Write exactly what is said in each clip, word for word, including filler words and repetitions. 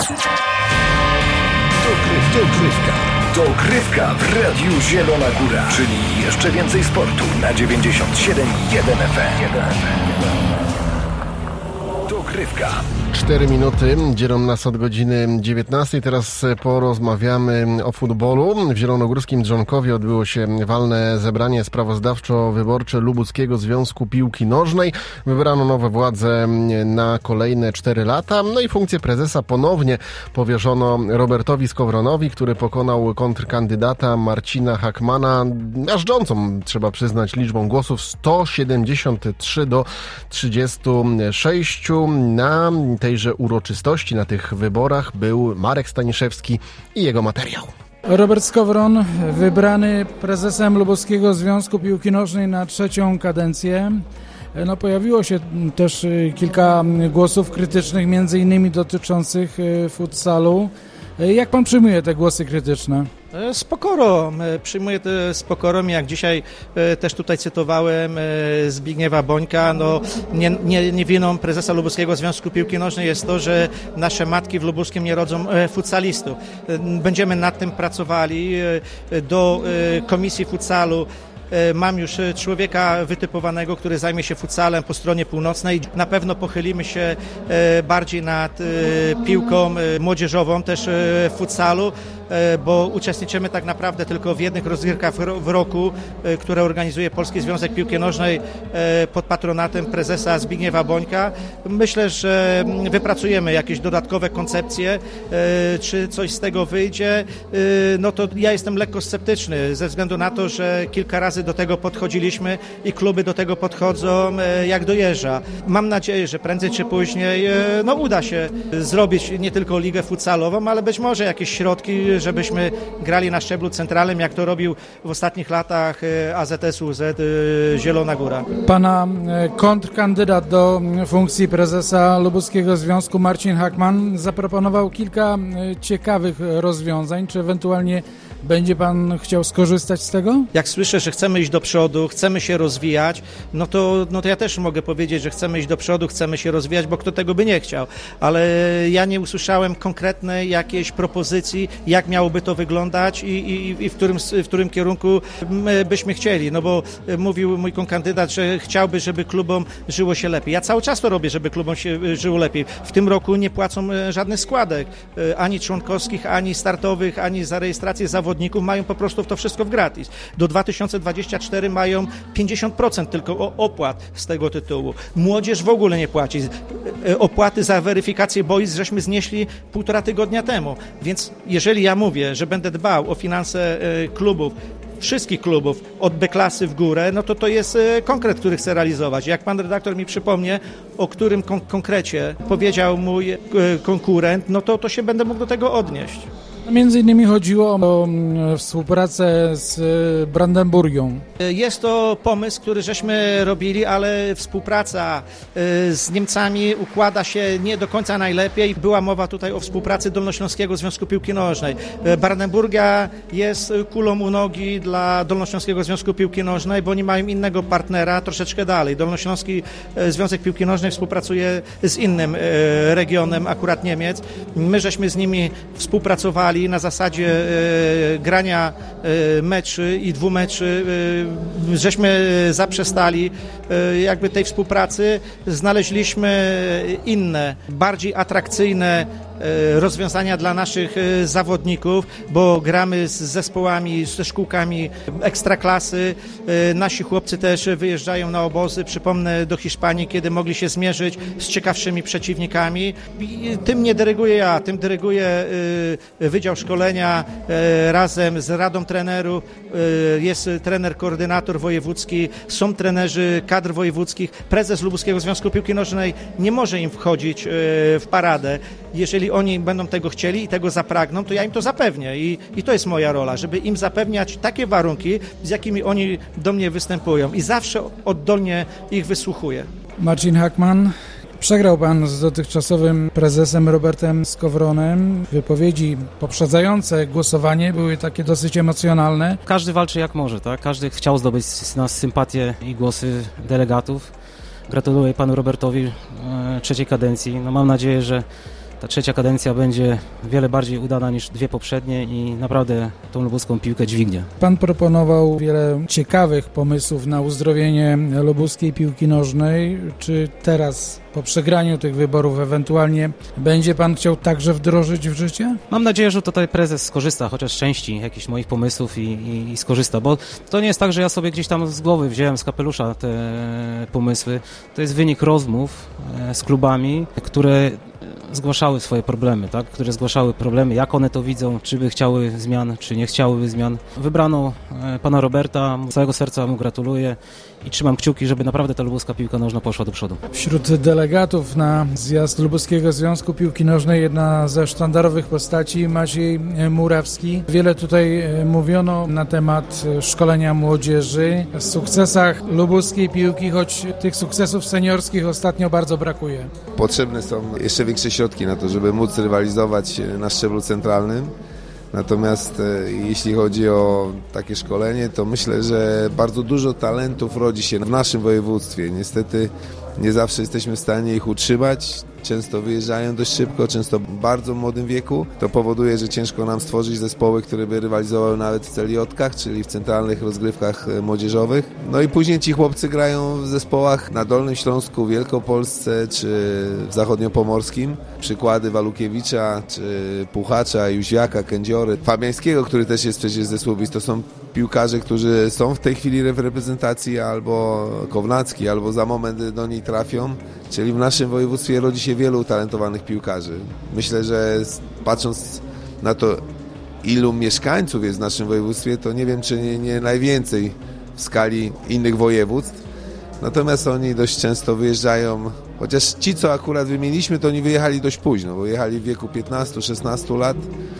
Dogrywka. Dogrywka w Radiu Zielona Góra, czyli jeszcze więcej sportu na dziewięćdziesiąt siedem i jeden F M. Dogrywka. cztery minuty dzielą nas od godziny dziewiętnastej. Teraz porozmawiamy o futbolu. W Zielonogórskim Drzonkowie odbyło się walne zebranie sprawozdawczo-wyborcze Lubuskiego Związku Piłki Nożnej. Wybrano nowe władze na kolejne cztery lata. No i funkcję prezesa ponownie powierzono Robertowi Skowronowi, który pokonał kontrkandydata Marcina Hakmana miażdżącą, trzeba przyznać, liczbą głosów sto siedemdziesiąt trzy do trzydziestu sześciu. Na tejże uroczystości, na tych wyborach był Marek Staniszewski i jego materiał. Robert Skowron, wybrany prezesem Lubuskiego Związku Piłki Nożnej na trzecią kadencję. No, pojawiło się też kilka głosów krytycznych, między innymi dotyczących futsalu. Jak pan przyjmuje te głosy krytyczne? Z pokorą, przyjmuję to z pokorą, jak dzisiaj też tutaj cytowałem Zbigniewa Bońka, no nie, nie, nie winą prezesa Lubuskiego Związku Piłki Nożnej jest to, że nasze matki w Lubuskiem nie rodzą futsalistów. Będziemy nad tym pracowali. Do Komisji Futsalu mam już człowieka wytypowanego, który zajmie się futsalem po stronie północnej. Na pewno pochylimy się bardziej nad piłką młodzieżową też w futsalu, bo uczestniczymy tak naprawdę tylko w jednych rozgrywkach w roku, które organizuje Polski Związek Piłki Nożnej pod patronatem prezesa Zbigniewa Bońka. Myślę, że wypracujemy jakieś dodatkowe koncepcje, czy coś z tego wyjdzie. No to ja jestem lekko sceptyczny ze względu na to, że kilka razy do tego podchodziliśmy i kluby do tego podchodzą jak do jeża. Mam nadzieję, że prędzej czy później no, uda się zrobić nie tylko ligę futsalową, ale być może jakieś środki, żebyśmy grali na szczeblu centralnym, jak to robił w ostatnich latach A Z S U Z Zielona Góra. Pana kontrkandydat do funkcji prezesa Lubuskiego Związku Marcin Hakman zaproponował kilka ciekawych rozwiązań. Czy ewentualnie będzie pan chciał skorzystać z tego? Jak słyszę, że chcemy iść do przodu, chcemy się rozwijać, no to, no to ja też mogę powiedzieć, że chcemy iść do przodu, chcemy się rozwijać, bo kto tego by nie chciał. Ale ja nie usłyszałem konkretnej jakiejś propozycji, jak miałoby to wyglądać i, i, i w, którym, w którym kierunku my byśmy chcieli. No bo mówił mój kontrkandydat, że chciałby, żeby klubom żyło się lepiej. Ja cały czas to robię, żeby klubom się żyło lepiej. W tym roku nie płacą żadnych składek, ani członkowskich, ani startowych, ani za rejestrację zawodników. Mają po prostu to wszystko w gratis. Do dwa tysiące dwudziestego czwartego mają pięćdziesiąt procent tylko opłat z tego tytułu. Młodzież w ogóle nie płaci. Opłaty za weryfikację boisk żeśmy znieśli półtora tygodnia temu. Więc jeżeli ja mówię, że będę dbał o finanse klubów, wszystkich klubów od B-klasy w górę, no to to jest konkret, który chcę realizować. Jak pan redaktor mi przypomnie, o którym kon- konkrecie powiedział mój konkurent, no to, to się będę mógł do tego odnieść. Między innymi chodziło o współpracę z Brandenburgią. Jest to pomysł, który żeśmy robili, ale współpraca z Niemcami układa się nie do końca najlepiej. Była mowa tutaj o współpracy Dolnośląskiego Związku Piłki Nożnej. Brandenburgia jest kulą u nogi dla Dolnośląskiego Związku Piłki Nożnej, bo oni mają innego partnera troszeczkę dalej. Dolnośląski Związek Piłki Nożnej współpracuje z innym regionem, akurat Niemiec. My żeśmy z nimi współpracowali na zasadzie e, grania e, meczy i dwumeczy, e, żeśmy zaprzestali e, jakby tej współpracy, znaleźliśmy inne, bardziej atrakcyjne rozwiązania dla naszych zawodników, bo gramy z zespołami, ze szkółkami ekstraklasy. Nasi chłopcy też wyjeżdżają na obozy, przypomnę, do Hiszpanii, kiedy mogli się zmierzyć z ciekawszymi przeciwnikami. I tym nie dyryguję ja, tym dyryguje Wydział Szkolenia razem z Radą Trenerów. Jest trener koordynator wojewódzki, są trenerzy kadr wojewódzkich. Prezes Lubuskiego Związku Piłki Nożnej nie może im wchodzić w paradę. Jeżeli oni będą tego chcieli i tego zapragną, to ja im to zapewnię i, i to jest moja rola, żeby im zapewniać takie warunki, z jakimi oni do mnie występują i zawsze oddolnie ich wysłuchuję. Marcin Hakman, przegrał pan z dotychczasowym prezesem Robertem Skowronem. Wypowiedzi poprzedzające głosowanie były takie dosyć emocjonalne. Każdy walczy jak może, tak? Każdy chciał zdobyć z nas sympatię i głosy delegatów. Gratuluję panu Robertowi e, trzeciej kadencji. No, mam nadzieję, że ta trzecia kadencja będzie wiele bardziej udana niż dwie poprzednie i naprawdę tą lubuską piłkę dźwignie. Pan proponował wiele ciekawych pomysłów na uzdrowienie lubuskiej piłki nożnej. Czy teraz, po przegraniu tych wyborów, ewentualnie będzie pan chciał także wdrożyć w życie? Mam nadzieję, że tutaj prezes skorzysta chociaż z części jakichś moich pomysłów i, i, i skorzysta, bo to nie jest tak, że ja sobie gdzieś tam z głowy wziąłem z kapelusza te pomysły. To jest wynik rozmów z klubami, które zgłaszały swoje problemy, tak? które zgłaszały problemy, jak one to widzą, czy by chciały zmian, czy nie chciałyby zmian. Wybrano pana Roberta, z całego serca mu gratuluję i trzymam kciuki, żeby naprawdę ta lubuska piłka nożna poszła do przodu. Wśród delegatów na zjazd Lubuskiego Związku Piłki Nożnej jedna ze sztandarowych postaci, Maciej Murawski. Wiele tutaj mówiono na temat szkolenia młodzieży, sukcesach lubuskiej piłki, choć tych sukcesów seniorskich ostatnio bardzo brakuje. Potrzebne są jeszcze większe środki na to, żeby móc rywalizować na szczeblu centralnym. Natomiast e, jeśli chodzi o takie szkolenie, to myślę, że bardzo dużo talentów rodzi się w naszym województwie. Niestety nie zawsze jesteśmy w stanie ich utrzymać. Często wyjeżdżają dość szybko, często w bardzo młodym wieku. To powoduje, że ciężko nam stworzyć zespoły, które by rywalizowały nawet w celiotkach, czyli w centralnych rozgrywkach młodzieżowych. No i później ci chłopcy grają w zespołach na Dolnym Śląsku, Wielkopolsce czy w Zachodniopomorskim. Przykłady Walukiewicza, czy Puchacza, Jóźwiaka, Kędziory, Fabiańskiego, który też jest przecież ze Słubic. To są piłkarze, którzy są w tej chwili w reprezentacji, albo Kownacki, albo za moment do niej trafią. Czyli w naszym województwie rodzi się wielu talentowanych piłkarzy. Myślę, że patrząc na to, ilu mieszkańców jest w naszym województwie, to nie wiem, czy nie, nie najwięcej w skali innych województw. Natomiast oni dość często wyjeżdżają, chociaż ci, co akurat wymieniliśmy, to oni wyjechali dość późno, bo jechali w wieku piętnastu szesnastu lat,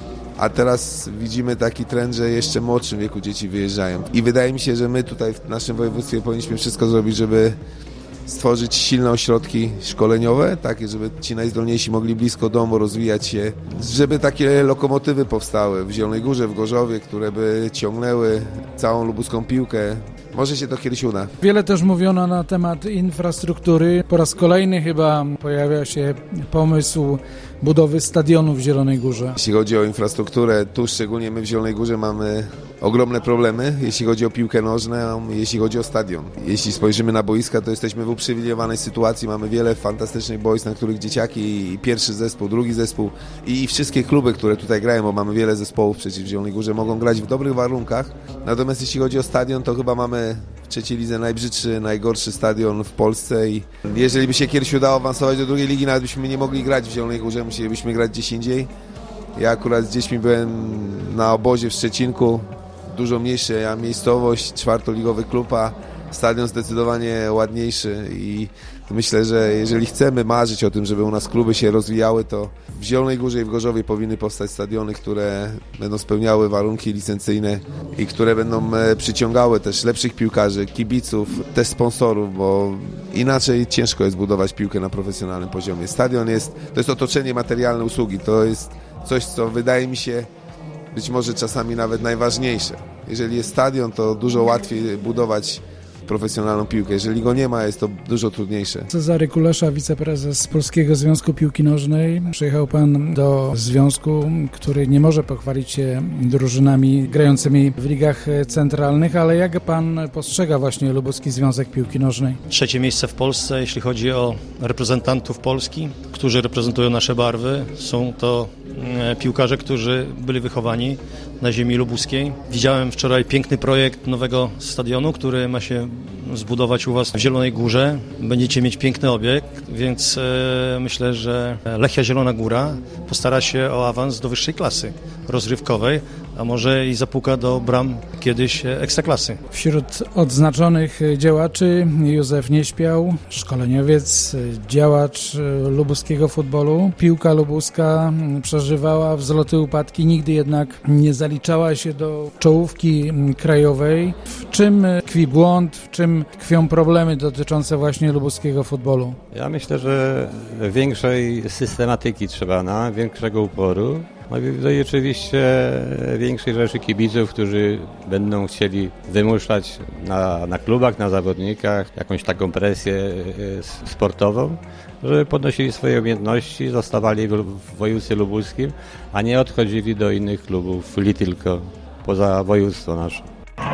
a teraz widzimy taki trend, że jeszcze w młodszym wieku dzieci wyjeżdżają. I wydaje mi się, że my tutaj w naszym województwie powinniśmy wszystko zrobić, żeby stworzyć silne ośrodki szkoleniowe, takie, żeby ci najzdolniejsi mogli blisko domu rozwijać się, żeby takie lokomotywy powstały w Zielonej Górze, w Gorzowie, które by ciągnęły całą lubuską piłkę. Może się to kiedyś uda. Wiele też mówiono na temat infrastruktury. Po raz kolejny chyba pojawia się pomysł budowy stadionu w Zielonej Górze. Jeśli chodzi o infrastrukturę, tu szczególnie my w Zielonej Górze mamy ogromne problemy, jeśli chodzi o piłkę nożną, jeśli chodzi o stadion. Jeśli spojrzymy na boiska, to jesteśmy w uprzywilejowanej sytuacji. Mamy wiele fantastycznych boisk, na których dzieciaki i pierwszy zespół, drugi zespół i wszystkie kluby, które tutaj grają, bo mamy wiele zespołów przecież w Zielonej Górze, mogą grać w dobrych warunkach. Natomiast jeśli chodzi o stadion, to chyba mamy w trzeciej lidze najbrzydszy, najgorszy stadion w Polsce i jeżeli by się kiedyś udało awansować do drugiej ligi, nawet byśmy nie mogli grać w Zielonej Górze, musielibyśmy grać gdzieś indziej. Ja akurat z dziećmi byłem na obozie w Szczecinku, dużo mniejsza miejscowość, czwartoligowy klub, a stadion zdecydowanie ładniejszy i myślę, że jeżeli chcemy marzyć o tym, żeby u nas kluby się rozwijały, to w Zielonej Górze i w Gorzowie powinny powstać stadiony, które będą spełniały warunki licencyjne i które będą przyciągały też lepszych piłkarzy, kibiców, też sponsorów, bo inaczej ciężko jest budować piłkę na profesjonalnym poziomie. Stadion jest, to jest otoczenie materialne usługi, to jest coś, co wydaje mi się być może czasami nawet najważniejsze. Jeżeli jest stadion, to dużo łatwiej budować profesjonalną piłkę. Jeżeli go nie ma, jest to dużo trudniejsze. Cezary Kulesza, wiceprezes Polskiego Związku Piłki Nożnej. Przyjechał pan do związku, który nie może pochwalić się drużynami grającymi w ligach centralnych, ale jak pan postrzega właśnie Lubuski Związek Piłki Nożnej? Trzecie miejsce w Polsce, jeśli chodzi o reprezentantów Polski, którzy reprezentują nasze barwy. Są to piłkarze, którzy byli wychowani na ziemi lubuskiej. Widziałem wczoraj piękny projekt nowego stadionu, który ma się zbudować u Was w Zielonej Górze. Będziecie mieć piękny obiekt, więc e, myślę, że Lechia Zielona Góra postara się o awans do wyższej klasy rozrywkowej, a może i zapuka do bram kiedyś ekstraklasy. Wśród odznaczonych działaczy Józef Nieśpiał, szkoleniowiec, działacz lubuskiego futbolu. Piłka lubuska przeżywała wzloty, upadki, nigdy jednak nie zaliczała się do czołówki krajowej. W czym tkwi błąd, w czym tkwią problemy dotyczące właśnie lubuskiego futbolu? Ja myślę, że większej systematyki trzeba na, większego uporu. No i, no i oczywiście większej rzeszy kibiców, którzy będą chcieli wymuszać na, na klubach, na zawodnikach jakąś taką presję sportową, żeby podnosili swoje umiejętności, zostawali w województwie lubuskim, a nie odchodzili do innych klubów, li tylko poza województwo nasze.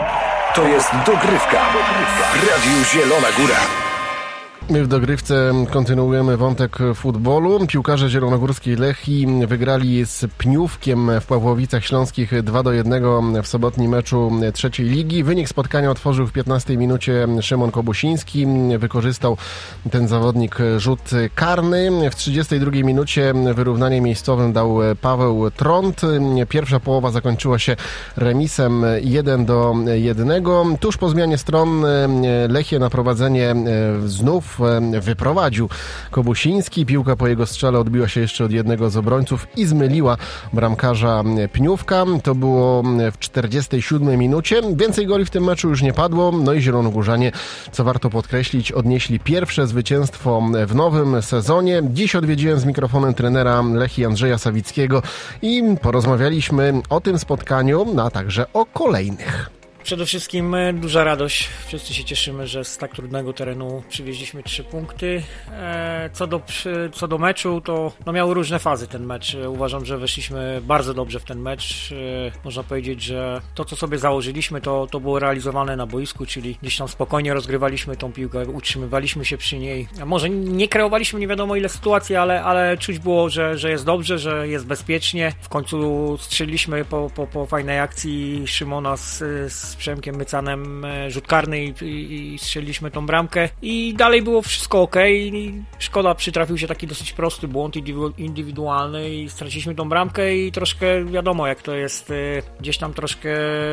To jest dogrywka w Radiu Zielona Góra. My w dogrywce kontynuujemy wątek futbolu. Piłkarze zielonogórskiej Lechii wygrali z Pniówkiem w Pawłowicach Śląskich dwa do jednego w sobotnim meczu trzeciej ligi. Wynik spotkania otworzył w piętnastej minucie Szymon Kobusiński. Wykorzystał ten zawodnik rzut karny. W trzydziestej drugiej minucie wyrównanie miejscowym dał Paweł Trąd. Pierwsza połowa zakończyła się remisem jeden do jednego. Tuż po zmianie stron Lechię na prowadzenie znów wyprowadził Kobusiński. Piłka po jego strzale odbiła się jeszcze od jednego z obrońców i zmyliła bramkarza Pniówka. To było w czterdziestej siódmej minucie. Więcej goli w tym meczu już nie padło. No i zielonogórzanie, co warto podkreślić, odnieśli pierwsze zwycięstwo w nowym sezonie. Dziś odwiedziłem z mikrofonem trenera Lechii Andrzeja Sawickiego i porozmawialiśmy o tym spotkaniu, no a także o kolejnych. Przede wszystkim duża radość. Wszyscy się cieszymy, że z tak trudnego terenu przywieźliśmy trzy punkty. Co do, co do meczu, to no miał różne fazy ten mecz. Uważam, że weszliśmy bardzo dobrze w ten mecz. Można powiedzieć, że to, co sobie założyliśmy, to, to było realizowane na boisku, czyli gdzieś tam spokojnie rozgrywaliśmy tą piłkę, utrzymywaliśmy się przy niej. Może nie kreowaliśmy nie wiadomo ile sytuacji, ale, ale czuć było, że, że jest dobrze, że jest bezpiecznie. W końcu strzeliliśmy po, po, po fajnej akcji Szymona z, z Przemkiem Mycanem rzut karny i, i, i strzeliliśmy tą bramkę i dalej było wszystko ok. I szkoda, przytrafił się taki dosyć prosty błąd indywidualny i straciliśmy tą bramkę i troszkę wiadomo jak to jest, gdzieś tam troszkę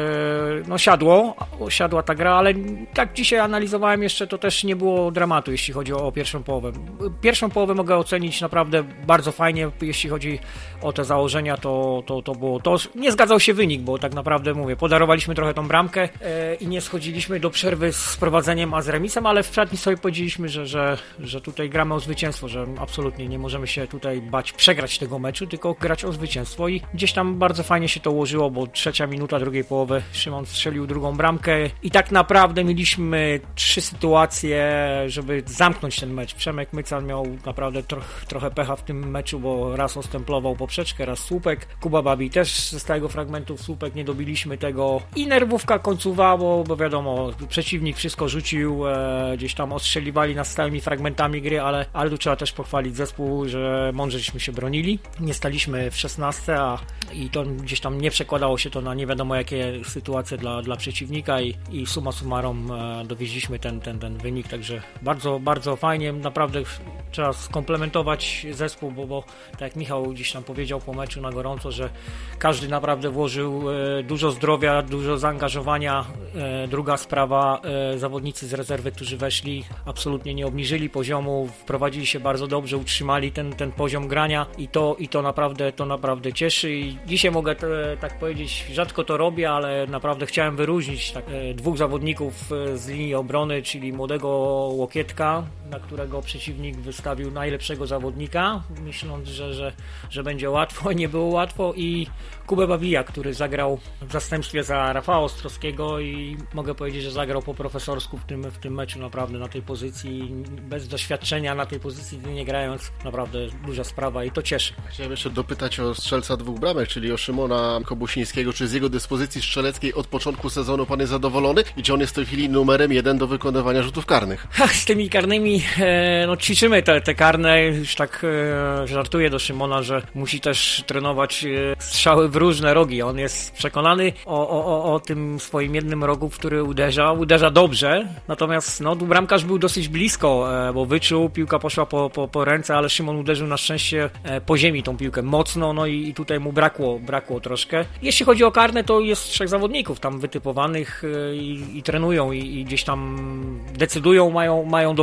no siadło, siadła ta gra, ale tak dzisiaj analizowałem jeszcze, to też nie było dramatu, jeśli chodzi o, o pierwszą połowę. Pierwszą połowę mogę ocenić naprawdę bardzo fajnie, jeśli chodzi o te założenia, to, to, to było to. Nie zgadzał się wynik, bo tak naprawdę mówię, podarowaliśmy trochę tą bramkę i nie schodziliśmy do przerwy z prowadzeniem, a z remisem, ale w szatni sobie powiedzieliśmy, że, że, że tutaj gramy o zwycięstwo, że absolutnie nie możemy się tutaj bać przegrać tego meczu, tylko grać o zwycięstwo i gdzieś tam bardzo fajnie się to ułożyło, bo trzecia minuta drugiej połowy Szymon strzelił drugą bramkę i tak naprawdę mieliśmy trzy sytuacje, żeby zamknąć ten mecz. Przemek Mycan miał naprawdę troch, trochę pecha w tym meczu, bo raz ostemplował poprzeczkę, raz słupek. Kuba Babi też ze stałego fragmentu słupek, nie dobiliśmy tego i nerwówka końcowa, bo, bo wiadomo, przeciwnik wszystko rzucił, e, gdzieś tam ostrzeliwali nas stałymi fragmentami gry, ale, ale tu trzeba też pochwalić zespół, że mądrześmy się bronili. Nie staliśmy w szesnastce, a i to gdzieś tam nie przekładało się to na nie wiadomo jakie sytuacje dla, dla przeciwnika i, i summa summarum e, dowieźliśmy ten, ten, ten wynik, także bardzo, bardzo fajnie, naprawdę trzeba skomplementować zespół, bo, bo tak jak Michał gdzieś tam powiedział po meczu na gorąco, że każdy naprawdę włożył e, dużo zdrowia, dużo zaangażowania. E, druga sprawa, e, zawodnicy z rezerwy, którzy weszli, absolutnie nie obniżyli poziomu, wprowadzili się bardzo dobrze, utrzymali ten, ten poziom grania i to, i to naprawdę to naprawdę cieszy i dzisiaj mogę te, tak powiedzieć, rzadko to robię, ale naprawdę chciałem wyróżnić tak, e, dwóch zawodników e, z linii obrony, czyli młodego Łokietka, na którego przeciwnik wystawił najlepszego zawodnika, myśląc, że, że, że będzie łatwo, nie było łatwo i Kubę Babija, który zagrał w zastępstwie za Rafała Ostrowskiego i mogę powiedzieć, że zagrał po profesorsku w tym, w tym meczu naprawdę na tej pozycji, bez doświadczenia na tej pozycji nie grając, naprawdę duża sprawa i to cieszy. Chciałem jeszcze dopytać o strzelca dwóch bramek, czyli o Szymona Kobusińskiego, czy z jego dyspozycji strzeleckiej od początku sezonu pan jest zadowolony i czy on jest w tej chwili numerem jeden do wykonywania rzutów karnych? Ach, z tymi karnymi e, no ćwiczymy te, te karne, już tak e, żartuję do Szymona, że musi też trenować e, strzały w różne rogi, on jest przekonany o, o, o, o tym swoim jednym rogu, w który uderza, uderza dobrze, natomiast no, tu bramkarz był dosyć blisko, e, bo wyczuł, piłka poszła po, po, po ręce, ale Szymon uderzył na szczęście e, po ziemi tą piłkę mocno, no i, i tutaj mu brakło, brakło troszkę. Jeśli chodzi o karne, to jest trzech zawodników tam wytypowanych e, i, i trenują i, i gdzieś tam decydują, mają, mają dowolność jak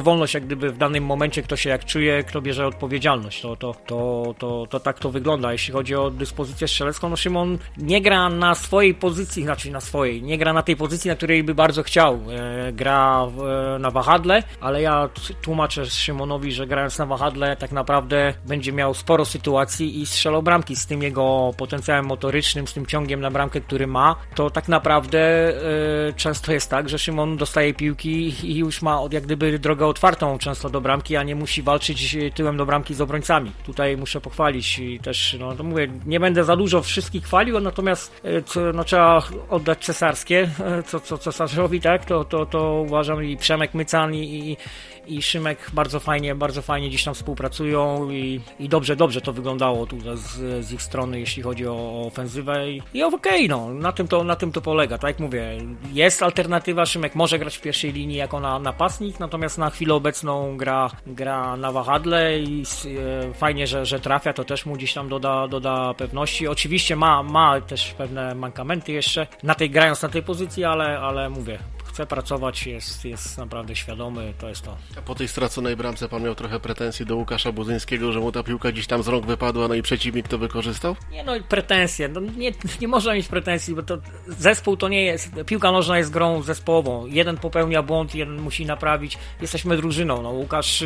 jak gdyby w danym momencie kto się jak czuje, kto bierze odpowiedzialność. To, to, to, to, to tak to wygląda. Jeśli chodzi o dyspozycję strzelecką, no Szymon nie gra na swojej pozycji, znaczy na swojej, nie gra na tej pozycji, na której by bardzo chciał. E, gra e, na wahadle, ale ja tłumaczę Szymonowi, że grając na wahadle tak naprawdę będzie miał sporo sytuacji i strzelał bramki z tym jego potencjałem motorycznym, z tym ciągiem na bramkę, który ma, to tak naprawdę e, często jest tak, że Szymon dostaje piłki i już ma jak gdyby drogę otwartą często do bramki, a nie musi walczyć tyłem do bramki z obrońcami. Tutaj muszę pochwalić i też, no to mówię, nie będę za dużo wszystkich chwalił, natomiast co, no, trzeba oddać cesarskie, co, co cesarzowi, tak, to, to, to uważam i Przemek Mycan i, i Szymek bardzo fajnie, bardzo fajnie gdzieś tam współpracują i, i dobrze, dobrze to wyglądało tu z, z ich strony, jeśli chodzi o, o ofensywę i, i okej, okay, no, na tym, to, na tym to polega, tak jak mówię, jest alternatywa, Szymek może grać w pierwszej linii jako na, napastnik, natomiast na chwilę obecną gra, gra na wahadle i e, fajnie, że, że trafia, to też mu gdzieś tam doda, doda pewności, oczywiście ma, ma też pewne mankamenty jeszcze, na tej, grając na tej pozycji, ale, ale mówię, chce pracować, jest, jest naprawdę świadomy, to jest to. A po tej straconej bramce pan miał trochę pretensji do Łukasza Budzyńskiego, że mu ta piłka gdzieś tam z rąk wypadła, no i przeciwnik to wykorzystał? Nie, no i pretensje, no nie, nie można mieć pretensji, bo to zespół to nie jest, piłka nożna jest grą zespołową, jeden popełnia błąd, jeden musi naprawić, jesteśmy drużyną, no Łukasz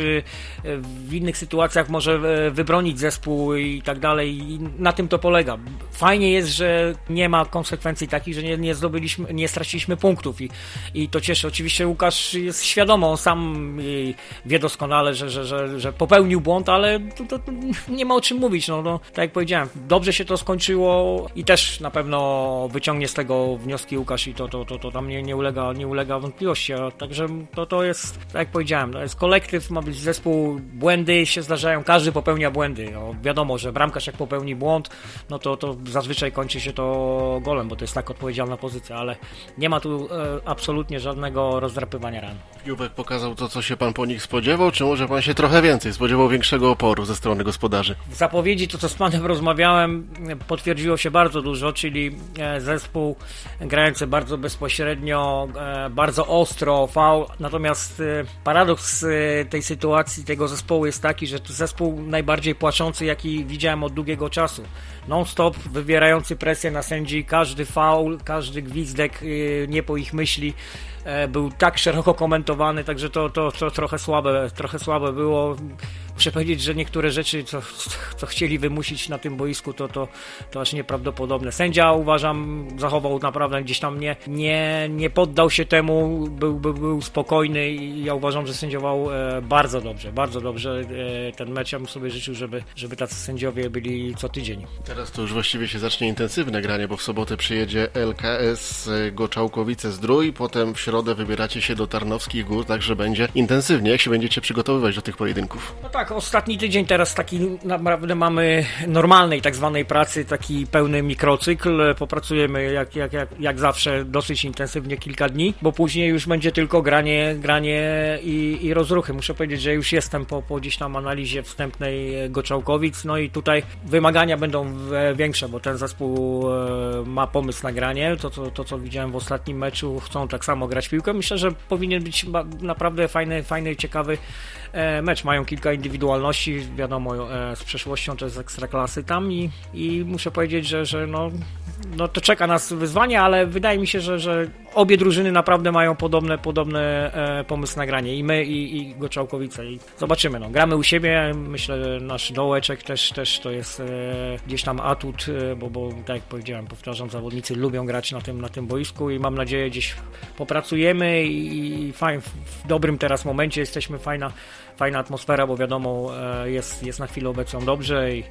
w innych sytuacjach może wybronić zespół i tak dalej i na tym to polega. Fajnie jest, że nie ma konsekwencji takich, że nie, nie zdobyliśmy, nie straciliśmy punktów i I to cieszy. Oczywiście Łukasz jest świadomy, on sam wie doskonale, że, że, że, że popełnił błąd, ale to, to, to nie ma o czym mówić. No, no, tak jak powiedziałem, dobrze się to skończyło i też na pewno wyciągnie z tego wnioski Łukasz i to, to, to, to tam nie, nie, ulega, nie ulega wątpliwości. A także to, to jest, tak jak powiedziałem, to jest kolektyw, ma być zespół, błędy się zdarzają, każdy popełnia błędy. No, wiadomo, że bramkarz jak popełni błąd, no to, to zazwyczaj kończy się to golem, bo to jest tak odpowiedzialna pozycja, ale nie ma tu e, absolutnie żadnego rozdrapywania ran. Piłek pokazał to, co się pan po nich spodziewał, czy może pan się trochę więcej spodziewał, większego oporu ze strony gospodarzy? W zapowiedzi, to co z panem rozmawiałem, potwierdziło się bardzo dużo, czyli zespół grający bardzo bezpośrednio, bardzo ostro, faul, natomiast paradoks tej sytuacji, tego zespołu jest taki, że to zespół najbardziej płaczący, jaki widziałem od długiego czasu. Non-stop wywierający presję na sędzi, każdy faul, każdy gwizdek nie po ich myśli był tak szeroko komentowany, także to, to, to trochę słabe, trochę słabe było. Muszę powiedzieć, że niektóre rzeczy, co, co chcieli wymusić na tym boisku, to, to, to aż nieprawdopodobne. Sędzia, uważam, zachował naprawdę gdzieś tam, nie, nie, nie poddał się temu, był, był, był spokojny i ja uważam, że sędziował e, bardzo dobrze, bardzo dobrze e, ten mecz. Ja bym sobie życzył, żeby, żeby tacy sędziowie byli co tydzień. Teraz to już właściwie się zacznie intensywne granie, bo w sobotę przyjedzie L K S Goczałkowice-Zdrój, potem w środę wybieracie się do Tarnowskich Gór, także będzie intensywnie. Jak się będziecie przygotowywać do tych pojedynków? No tak, ostatni tydzień teraz taki naprawdę mamy normalnej tak zwanej pracy, taki pełny mikrocykl, popracujemy jak, jak, jak, jak zawsze dosyć intensywnie kilka dni, bo później już będzie tylko granie, granie i, i rozruchy. Muszę powiedzieć, że już jestem po, po gdzieś tam analizie wstępnej Goczałkowic, no i tutaj wymagania będą większe, bo ten zespół ma pomysł na granie, to, to, to co widziałem w ostatnim meczu, chcą tak samo grać w piłkę. Myślę, że powinien być naprawdę fajny, fajny, ciekawy mecz. Mają kilka indywidualności, wiadomo, z przeszłością to jest ekstraklasy tam i, i muszę powiedzieć, że, że no, no to czeka nas wyzwanie, ale wydaje mi się, że, że obie drużyny naprawdę mają podobne, podobne e, pomysły na granie, i my, i, i Goczałkowice, i zobaczymy, no, gramy u siebie, myślę, że nasz dołeczek też, też to jest e, gdzieś tam atut, e, bo, bo tak jak powiedziałem, powtarzam, zawodnicy lubią grać na tym, na tym boisku i mam nadzieję, gdzieś popracujemy i, i fajn, w dobrym teraz momencie jesteśmy, fajna fajna atmosfera, bo wiadomo, jest, jest na chwilę obecną dobrze i,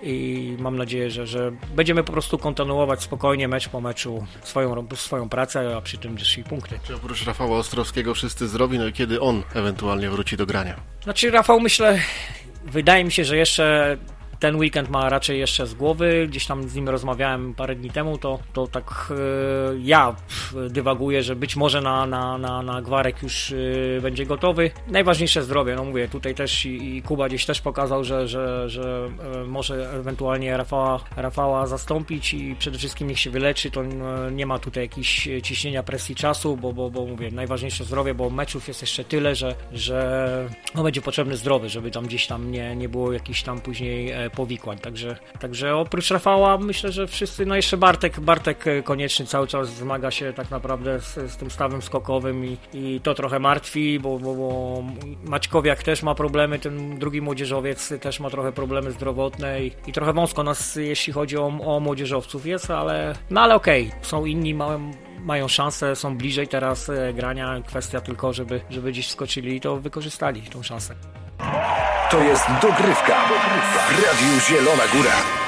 i mam nadzieję, że, że będziemy po prostu kontynuować spokojnie mecz po meczu swoją, swoją pracę, a przy tym też i punkty. Czy oprócz Rafała Ostrowskiego wszyscy zdrowi, no i kiedy on ewentualnie wróci do grania? Znaczy Rafał, myślę, wydaje mi się, że jeszcze ten weekend ma raczej jeszcze z głowy, gdzieś tam z nim rozmawiałem parę dni temu, to, to tak yy, ja dywaguję, że być może na, na, na, na Gwarek już yy, będzie gotowy. Najważniejsze zdrowie, no mówię, tutaj też i, i Kuba gdzieś też pokazał, że, że, że yy, może ewentualnie Rafała, Rafała zastąpić i przede wszystkim niech się wyleczy, to yy, nie ma tutaj jakichś ciśnienia, presji czasu, bo, bo, bo mówię, najważniejsze zdrowie, bo meczów jest jeszcze tyle, że, że no, będzie potrzebny zdrowy, żeby tam gdzieś tam nie, nie było jakichś tam później e, powikłań, także, także oprócz Rafała myślę, że wszyscy, no jeszcze Bartek, Bartek Konieczny cały czas zmaga się tak naprawdę z, z tym stawem skokowym i, i to trochę martwi, bo, bo, bo Maćkowiak też ma problemy, ten drugi młodzieżowiec też ma trochę problemy zdrowotne i, i trochę wąsko nas, jeśli chodzi o, o młodzieżowców jest, ale no ale okej, okay. Są inni, mają, mają szansę, są bliżej teraz e, grania, kwestia tylko, żeby, żeby gdzieś wskoczyli i to wykorzystali tą szansę. To jest dogrywka w Radiu Zielona Góra.